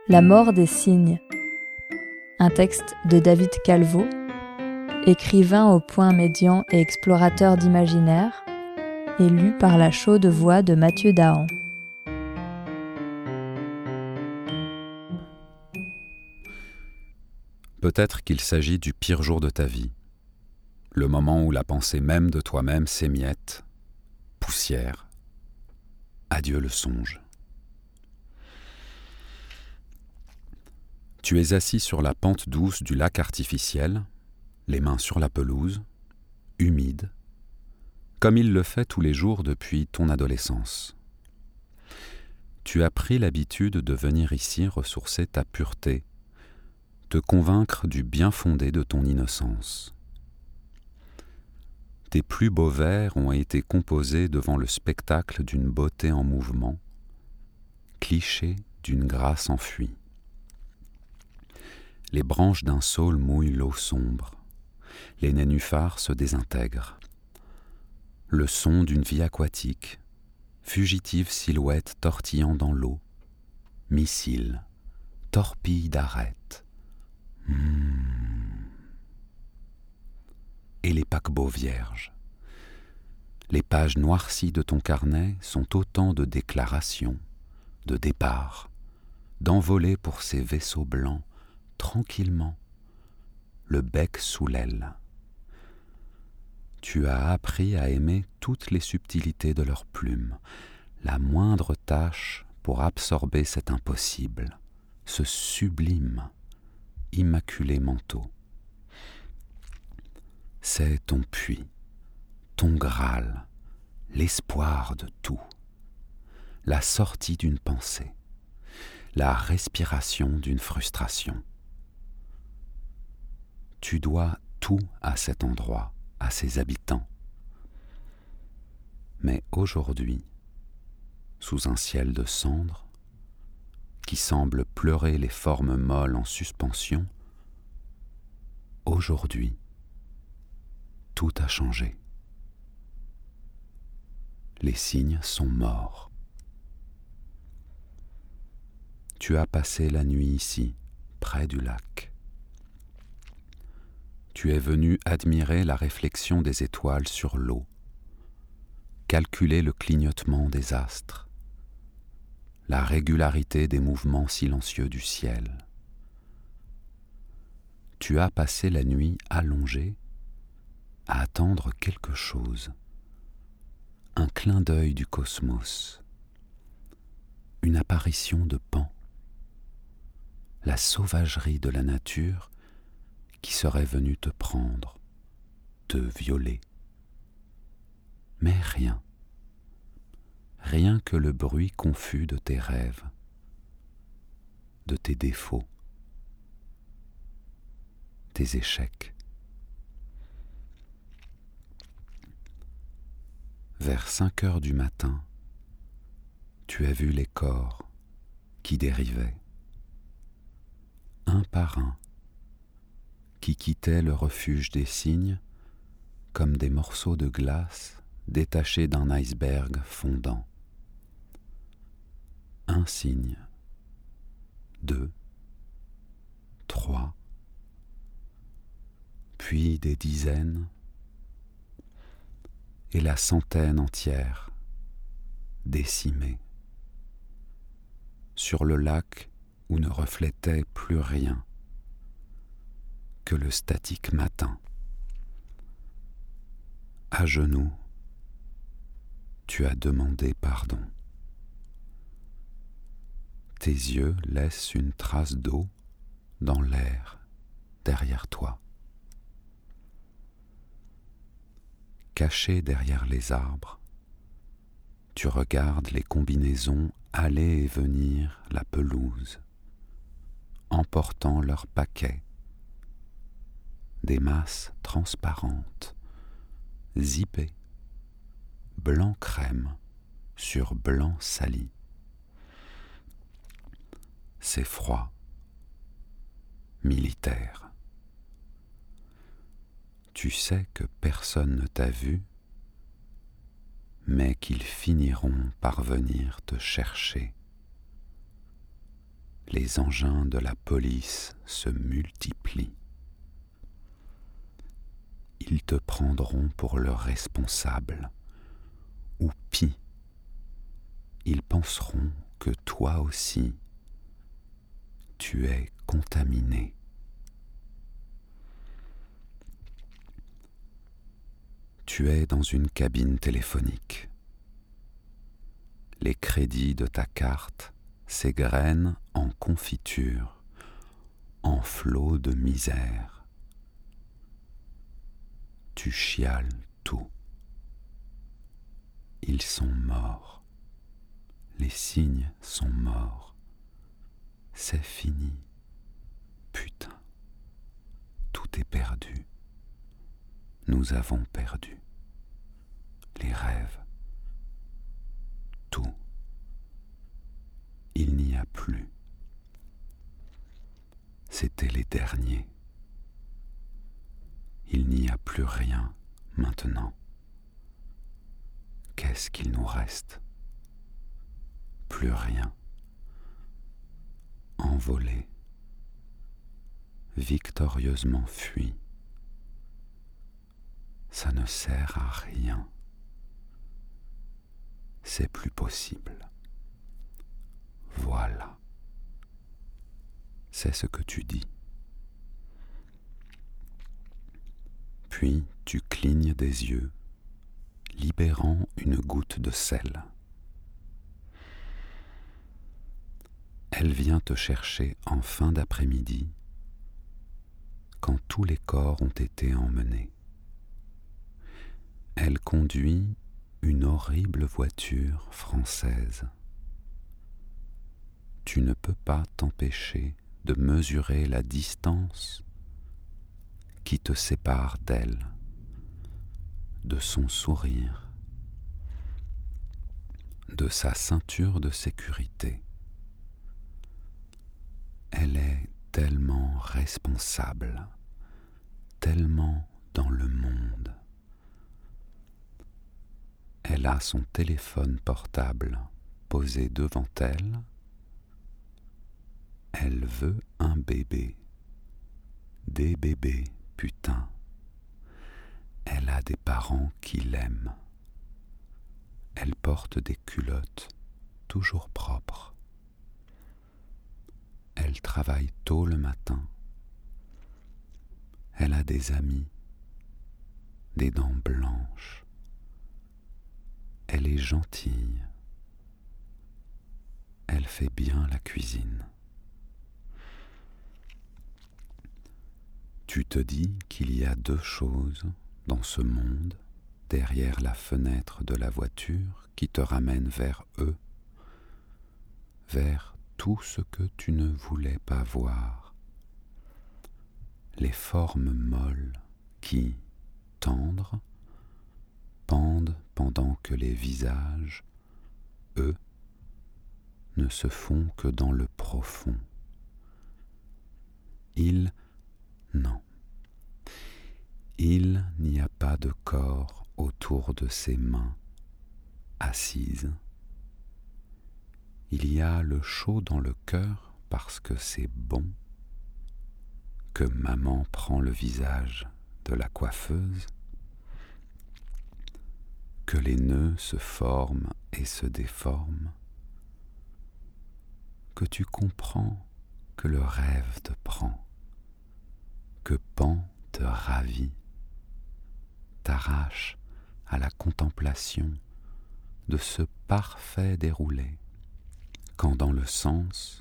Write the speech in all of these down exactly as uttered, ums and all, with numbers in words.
La mort des cygnes. Un texte de David Calvo, écrivain au point médian et explorateur d'imaginaire, et lu par la chaude voix de Mathieu Dahan. Peut-être qu'il s'agit du pire jour de ta vie, le moment où la pensée même de toi-même s'émiette, poussière. Adieu le songe. Tu es assis sur la pente douce du lac artificiel, les mains sur la pelouse, humide, comme il le fait tous les jours depuis ton adolescence. Tu as pris l'habitude de venir ici ressourcer ta pureté, te convaincre du bien fondé de ton innocence. Tes plus beaux vers ont été composés devant le spectacle d'une beauté en mouvement, cliché d'une grâce enfuie. Les branches d'un saule mouillent l'eau sombre, les nénuphars se désintègrent. Le son d'une vie aquatique, fugitive silhouette tortillant dans l'eau, missile, torpille d'arête. Mmh. Et les paquebots vierges. Les pages noircies de ton carnet sont autant de déclarations, de départs, d'envolées pour ces vaisseaux blancs, tranquillement, le bec sous l'aile. Tu as appris à aimer toutes les subtilités de leurs plumes, la moindre tâche pour absorber cet impossible, ce sublime, immaculé manteau. C'est ton puits, ton Graal, l'espoir de tout, la sortie d'une pensée, la respiration d'une frustration. Tu dois tout à cet endroit, à ses habitants. Mais aujourd'hui, sous un ciel de cendres, qui semble pleurer les formes molles en suspension, aujourd'hui, tout a changé. Les cygnes sont morts. Tu as passé la nuit ici, près du lac. Tu es venu admirer la réflexion des étoiles sur l'eau, calculer le clignotement des astres, la régularité des mouvements silencieux du ciel. Tu as passé la nuit allongée à attendre quelque chose, un clin d'œil du cosmos, une apparition de Pan, la sauvagerie de la nature qui serait venue te prendre, te violer. Mais rien, rien que le bruit confus de tes rêves, de tes défauts, tes échecs. Vers cinq heures du matin, tu as vu les corps qui dérivaient, un par un, qui quittaient le refuge des cygnes comme des morceaux de glace détachés d'un iceberg fondant. Un cygne, deux, trois, puis des dizaines, et la centaine entière, décimée, sur le lac où ne reflétait plus rien que le statique matin. À genoux, tu as demandé pardon. Tes yeux laissent une trace d'eau dans l'air derrière toi. Caché derrière les arbres, tu regardes les combinaisons aller et venir la pelouse, emportant leurs paquets, des masses transparentes, zippées, blanc crème sur blanc sali. C'est froid, militaire. Tu sais que personne ne t'a vu, mais qu'ils finiront par venir te chercher. les engins de la police se multiplient. Ils te prendront pour leur responsable, ou pis, ils penseront que toi aussi, tu es contaminé. Tu es dans une cabine téléphonique. Les crédits de ta carte s'égrènent en confiture, en flot de misère. Tu chiales tout. Ils sont morts. Les signes sont morts. C'est fini. Putain. Tout est perdu. Nous avons perdu. Les rêves. Tout. Il n'y a plus. C'étaient les derniers. Il n'y a plus rien maintenant. Qu'est-ce qu'il nous reste? Plus rien. Envolé. Victorieusement fui. Ça ne sert à rien. C'est plus possible. Voilà. C'est ce que tu dis. Puis tu clignes des yeux, libérant une goutte de sel. Elle vient te chercher en fin d'après-midi, quand tous les corps ont été emmenés. Elle conduit une horrible voiture française. Tu ne peux pas t'empêcher de mesurer la distance qui te sépare d'elle, de son sourire, de sa ceinture de sécurité. Elle est tellement responsable, tellement dans le monde. Elle a son téléphone portable posé devant elle. Elle veut un bébé. Des bébés, putain. Elle a des parents qui l'aiment. Elle porte des culottes toujours propres. Elle travaille tôt le matin. Elle a des amis, des dents blanches. Elle est gentille. Elle fait bien la cuisine. Tu te dis qu'il y a deux choses dans ce monde, derrière la fenêtre de la voiture, qui te ramènent vers eux, vers tout ce que tu ne voulais pas voir. Les formes molles qui, tendres, pendent pendant que les visages, eux, ne se font que dans le profond. Ils, non. Il n'y a pas de corps autour de ses mains, assises. Il y a le chaud dans le cœur parce que c'est bon, que maman prend le visage de la coiffeuse, que les nœuds se forment et se déforment, que tu comprends que le rêve te prend, que Pan te ravit, t'arrache à la contemplation de ce parfait déroulé, quand dans le sens,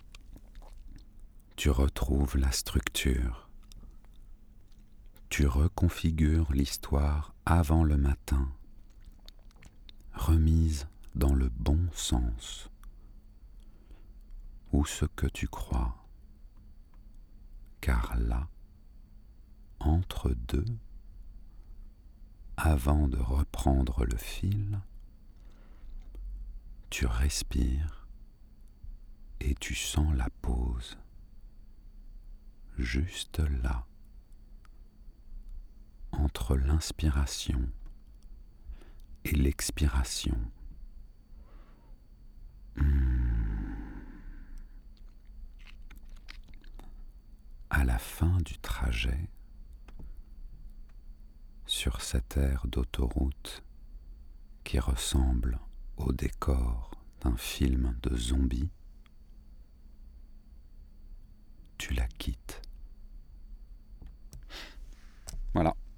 tu retrouves la structure, tu reconfigures l'histoire avant le matin, remise dans le bon sens, ou ce que tu crois, car là, entre deux, avant de reprendre le fil, tu respires et tu sens la pause, juste là, entre l'inspiration et l'expiration. Mmh. à la fin du trajet, sur cette aire d'autoroute qui ressemble au décor d'un film de zombies, tu la quittes. Voilà.